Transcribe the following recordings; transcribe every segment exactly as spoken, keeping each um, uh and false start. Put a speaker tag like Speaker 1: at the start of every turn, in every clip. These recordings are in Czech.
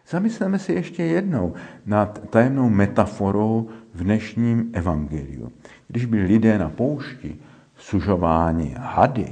Speaker 1: Zamysleme si ještě jednou nad tajemnou metaforou v dnešním evangeliu. Když byli lidé na poušti sužováni hady,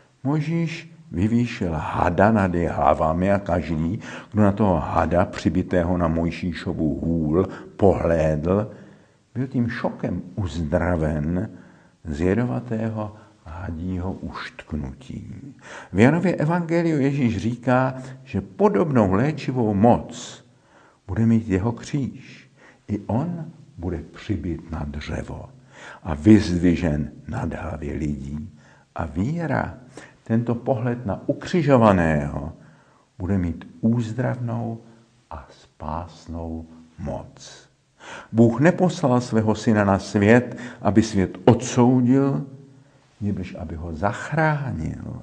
Speaker 1: Mojžíš vyvýšil hada nad jejich hlavami a každý, kdo na toho hada přibitého na Mojžíšovu hůl pohlédl, byl tím šokem uzdraven z jedovatého hadího uštknutí. V Janově evangeliu Ježíš říká, že podobnou léčivou moc bude mít jeho kříž. I on bude přibit na dřevo a vyzdvižen nad hlavy lidí. A víra, tento pohled na ukřižovaného, bude mít úzdravnou a spásnou moc. Bůh neposlal svého syna na svět, aby svět odsoudil, nebož aby ho zachránil.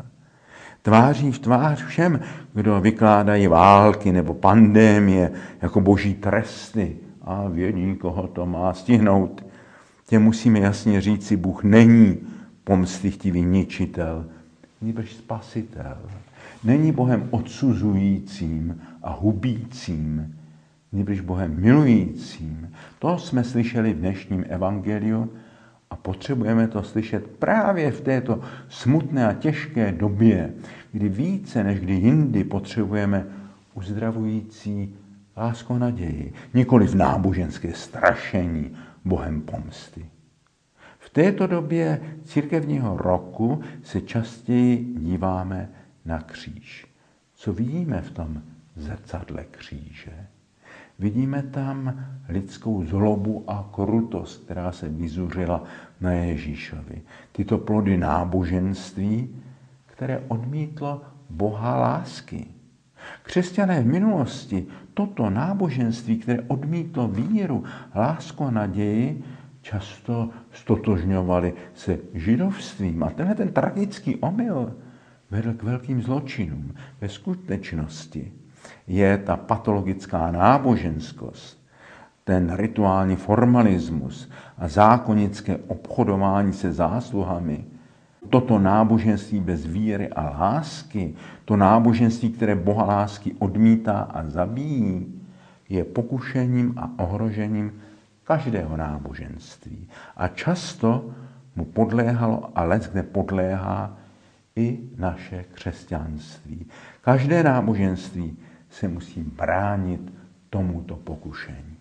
Speaker 1: Tváří v tvář všem, kdo vykládají války nebo pandémie jako boží tresty a vědí, koho to má stihnout, těm musíme jasně říci, Bůh není pomstychtivý ničitel, nebož spasitel. Není Bohem odsuzujícím a hubícím, nebož Bohem milujícím. To jsme slyšeli v dnešním evangeliu a potřebujeme to slyšet právě v této smutné a těžké době, kdy více než kdy jindy potřebujeme uzdravující lásku a naději, nikoli v náboženské strašení Bohem pomsty. V této době církevního roku se častěji díváme na kříž. Co vidíme v tom zrcadle kříže? Vidíme tam lidskou zlobu a krutost, která se vyzuřila na Ježíšovi. Tyto plody náboženství, které odmítlo Boha lásky. Křesťané v minulosti toto náboženství, které odmítlo víru, lásku a naději, často stotožňovali se židovstvím. A tenhle ten tragický omyl vedl k velkým zločinům. Ve skutečnosti je ta patologická náboženskost, ten rituální formalismus a zákonické obchodování se zásluhami, toto náboženství bez víry a lásky, to náboženství, které Boha lásky odmítá a zabíjí, je pokušením a ohrožením každého náboženství. A často mu podléhalo a leckde podléhá i naše křesťanství. Každé náboženství se musí bránit tomuto pokušení.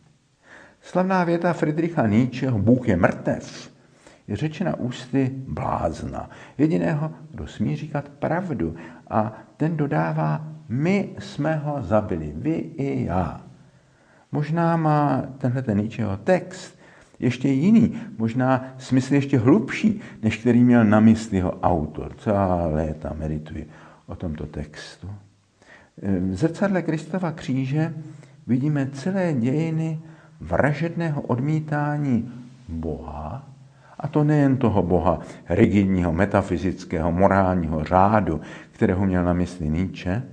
Speaker 1: Slavná věta Friedricha Nietzscheho, Bůh je mrtev, je řečena ústy blázna. Jediného, kdo smí říkat pravdu. A ten dodává, my jsme ho zabili, vy i já. Možná má tenhle Nietzscheho text ještě jiný, možná smysl ještě hlubší, než který měl na mysli jeho autor. Celá léta medituje o tomto textu. V zrcadle Kristova kříže vidíme celé dějiny vražedného odmítání Boha, a to nejen toho Boha rigidního, metafyzického, morálního řádu, kterého měl na mysli Nietzsche,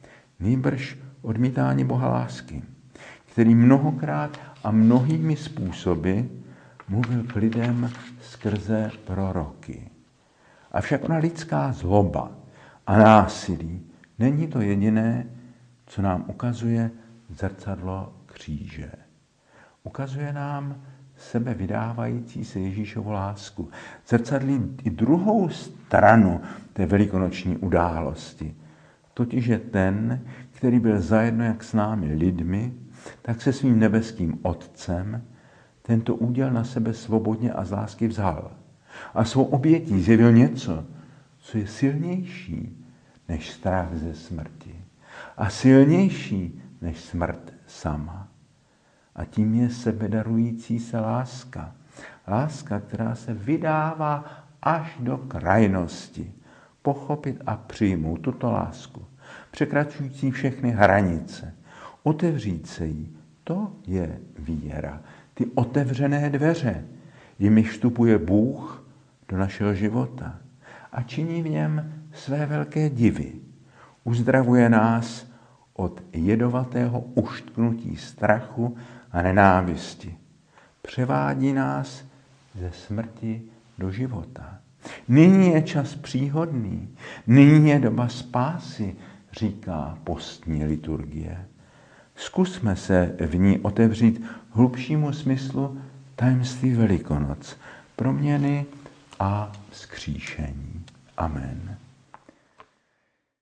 Speaker 1: nýbrž odmítání Boha lásky, který mnohokrát a mnohými způsoby mluvil k lidem skrze proroky. Avšak ona lidská zloba a násilí není to jediné, co nám ukazuje zrcadlo kříže. Ukazuje nám sebe vydávající se Ježíšovu lásku. Zrcadlí i druhou stranu té velikonoční události. Totiž je ten, který byl zajedno jak s námi lidmi, tak se svým nebeským Otcem tento úděl na sebe svobodně a z lásky vzal. A svou obětí zjevil něco, co je silnější než strach ze smrti. A silnější než smrt sama. A tím je sebedarující se láska. Láska, která se vydává až do krajnosti. Pochopit a přijmout tuto lásku, překračující všechny hranice. Otevřít se jí, to je víra. Ty otevřené dveře, jimiž vstupuje Bůh do našeho života a činí v něm své velké divy. Uzdravuje nás od jedovatého uštknutí strachu a nenávisti. Převádí nás ze smrti do života. Nyní je čas příhodný, nyní je doba spásy, říká postní liturgie. Zkusme se v ní otevřít hlubšímu smyslu tajemství Velikonoc, proměny a vzkříšení. Amen.